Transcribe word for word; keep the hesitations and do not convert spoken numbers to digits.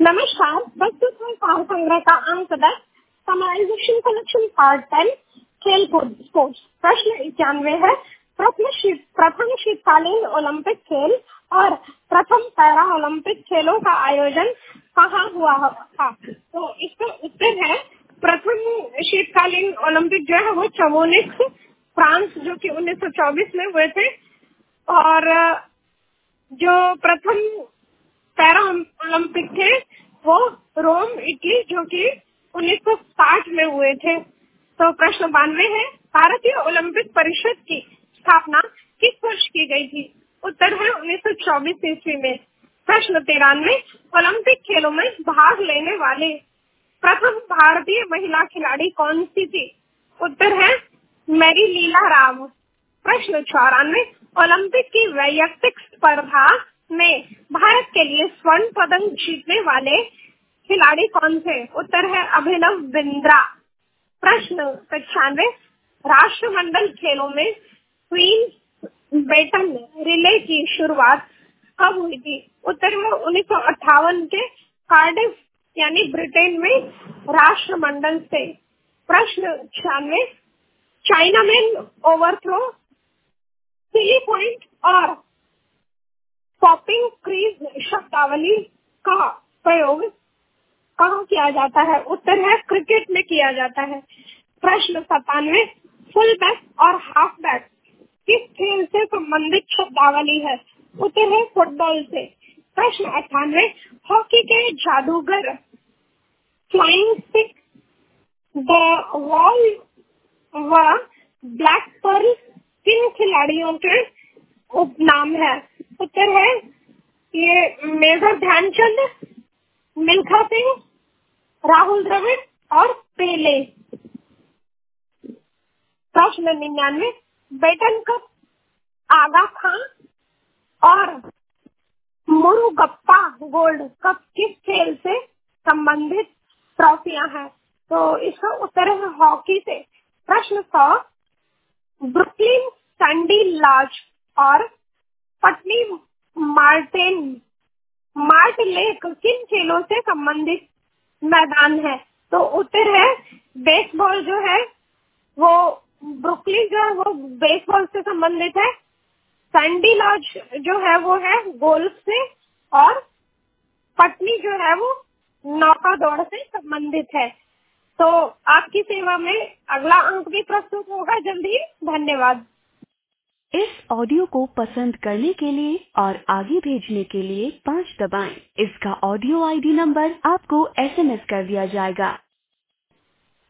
नमस्कार, प्रस्तुत है सार संग्रह का अंक दस समराइजेशन कलेक्शन पार्ट टेन खेल कूद स्पोर्ट्स। प्रश्न इक्यानवे है, प्रथम शीत प्रथम शीतकालीन ओलंपिक खेल और प्रथम पैरा ओलंपिक खेलों का आयोजन कहाँ हुआ था? तो इसका उत्तर है प्रथम शीतकालीन ओलंपिक जो है वो चमोनिक्स फ्रांस जो कि उन्नीस सौ चौबीस में हुए थे, और जो प्रथम पैरा ओलंपिक थे वो रोम इटली जो कि उन्नीस सौ साठ में हुए थे। तो प्रश्न बानवे है, भारतीय ओलंपिक परिषद की स्थापना किस वर्ष की गई थी? उत्तर है उन्नीस सौ चौबीस ईस्वी में। प्रश्न तिरानवे, ओलंपिक खेलों में भाग लेने वाले प्रथम भारतीय महिला खिलाड़ी कौन सी थी? उत्तर है मैरी लीला राव। प्रश्न चौरानवे, ओलंपिक की वैयक्तिक स्पर्धा में भारत के लिए स्वर्ण पदक जीतने वाले खिलाड़ी कौन थे? उत्तर है अभिनव बिंद्रा। प्रश्न पचानवे, राष्ट्रमंडल खेलों में क्वींस बेटन रिले की शुरुआत कब हुई थी? उत्तर है उन्नीस सौ अट्ठावन के कार्डिफ यानी ब्रिटेन में राष्ट्रमंडल से। प्रश्न छियानवे, चाइना में ओवरथ्रो, सिली पॉइंट और पॉपिंग क्रीज शब्दावली का प्रयोग कहाँ किया जाता है? उत्तर है क्रिकेट में किया जाता है। प्रश्न सतानवे, फुल बैक और हाफ बैक किस खेल से संबंधित शब्दावली है? उत्तर है फुटबॉल से। प्रश्न अट्ठानवे, हॉकी के जादूगर फ्लाइंग स्टिक, द वॉल व ब्लैक पर्ल किन खिलाड़ियों के उपनाम है? उत्तर है ये मेजर ध्यानचंद, मिल्खा सिंह, राहुल द्रविड़ और पेले। प्रश्न निन्यानवे, बेटन कप, आगा खां और मुरुगप्पा गोल्ड कप किस खेल से संबंधित ट्रॉफियां हैं? तो इसका उत्तर है हॉकी से। प्रश्न सौ, ब्रुकलिन सैंडी लॉज और पटनी मार्टिन मार्ट लेक किन खेलों से संबंधित मैदान है? तो उत्तर है बेसबॉल जो है वो ब्रुकलिन जो है वो बेसबॉल से संबंधित है, सैंडी लॉज जो है वो है गोल्फ से, और पटनी जो है वो नौका दौड़ से संबंधित है। तो आपकी सेवा में अगला अंक भी प्रस्तुत होगा जल्दी। धन्यवाद। इस ऑडियो को पसंद करने के लिए और आगे भेजने के लिए पाँच दबाएं। इसका ऑडियो आईडी नंबर आपको एसएमएस कर दिया जाएगा।